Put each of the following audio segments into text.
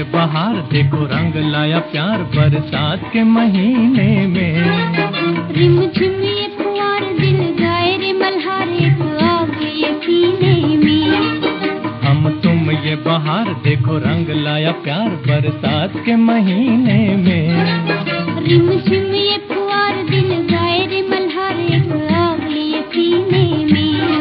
बहार देखो रंग लाया प्यार बरसात के महीने में। रिम झिम ये फुहार दिल गाए रे मल्हार एक आग ये सीने में। हम तुम ये बहार देखो रंग लाया प्यार बरसात के महीने में। रिम झिम ये फुहार दिल गाए रे मल्हार एक आग ये सीने में।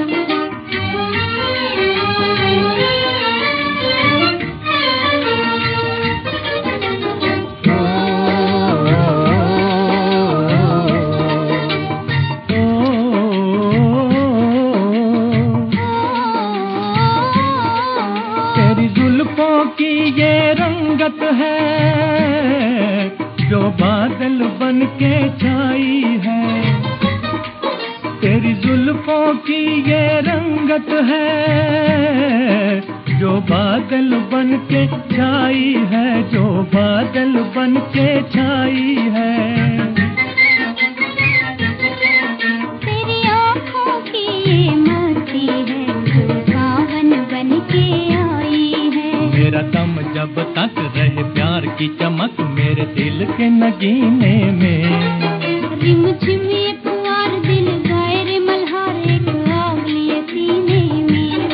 तेरी जुल्फों की ये रंगत है जो बादल बन के छाई है। तेरी जुल्फों की ये रंगत है जो बादल बन के छाई है, जो बादल बन के छाई है। तेरी आँखों की ये मस्ती है जो सावन बन के आई है। मेरा दम जब तक रहे प्यार की चमक मेरे दिल के नगीने में। रिम झिम ये फुहार दिल गाए रे मल्हार एक आग ये सीने में।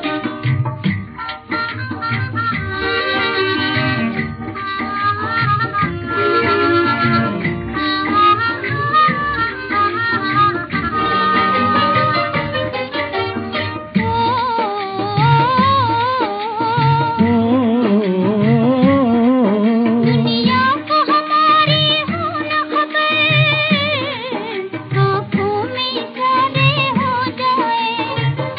दुनिया को हमारी हो न खबर, आँखों में इशारे हो जाए।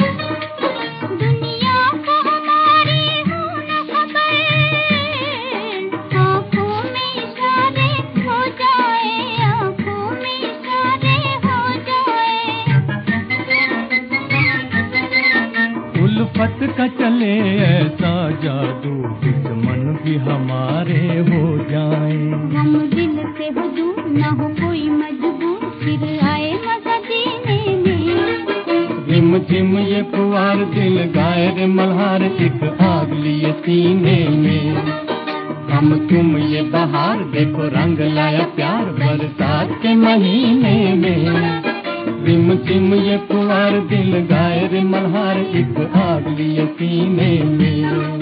दुनिया को हमारी हो न खबर, आँखों में इशारे हो जाए, आँखों में इशारे हो जाए। उल्फत का चले ऐसा जादू दुश्मन भी हमारे हो जाए। हम दिल से हो दूर न हो कोई मजबूर फिर आए मजा जीने में। रिम झिम ये फुहार दिल गाए रे मल्हार एक आग लिए सीने में। हम तुम ये बहार देखो रंग लाया प्यार बरसात के महीने में। रिम झिम ये फुहार दिल गाए रे मल्हार एक आग लिए सीने में।